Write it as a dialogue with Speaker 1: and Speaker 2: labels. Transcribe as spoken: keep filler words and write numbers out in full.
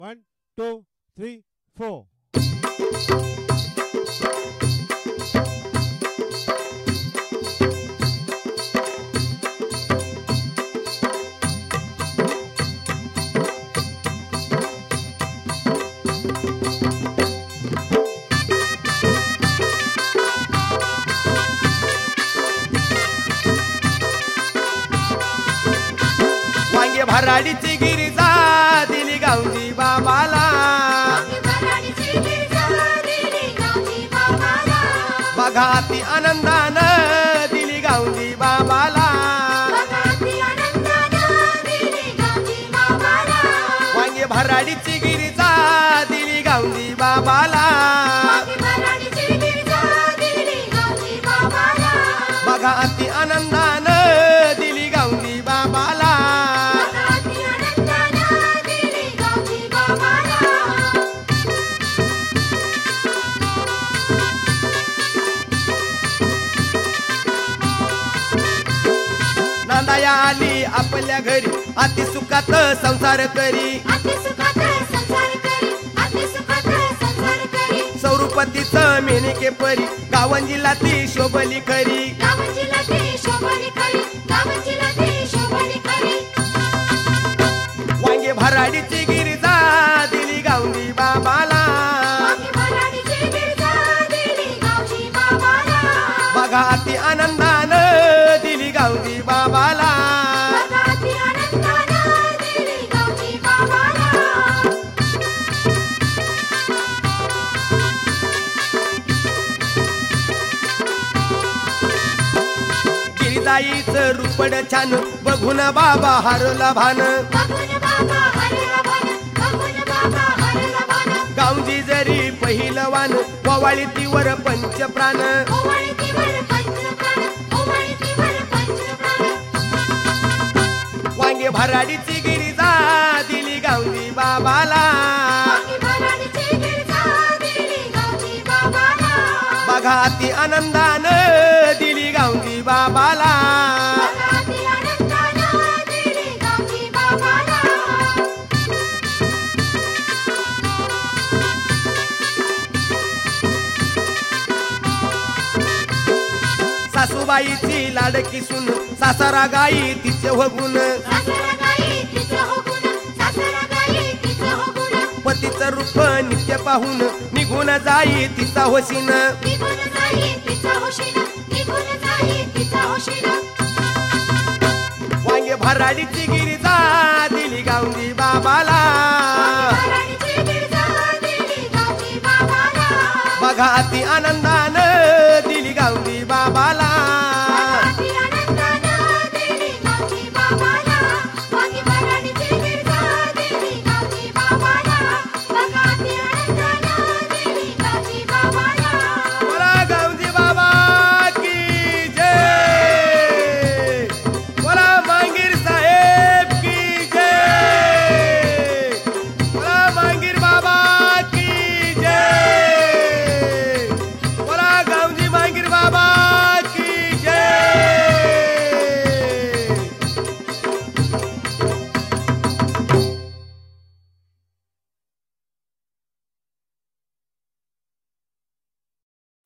Speaker 1: One two three four.
Speaker 2: वांगे भराडीची गिरिजा दिली गावजी बाबाला, बघा ती आनंदानं दिली गावजी बाबाला. वांगे भराडीची गिरिजा दिली गावजी बाबाला, बघा ती आनंदानं दिली गावजी बाबाला. नांदाया आली आपल्या घरी अति सुखात संसार करी, सौरूपतीचं मेनिके परी गावंजीला ती शोभली खरी. वांगे भराडीची गिरिजा दिली गावजी बाबाला, बघा ती आनंदानं दिली गावजी बाबाला. गिरिजाईचं रूपड छान बघून बाबा हरला भान, गावजी जरी पहिलवान ववाळी तीवर पंचप्राण. वांगे भराडीची गिरिजा दिली गावजी बाबाला, बघा ती आनंदानं दिली गावजी बाबाला. सासूबाईची लाडकी सून सासरा गाई तिचे हो गुण, पतीचं रूप नित्य पाहून निघून जाई तिचा होशीन. वांगे भराडीची गिरिजा दिली गावजी बाबाला, बघा ती आनंद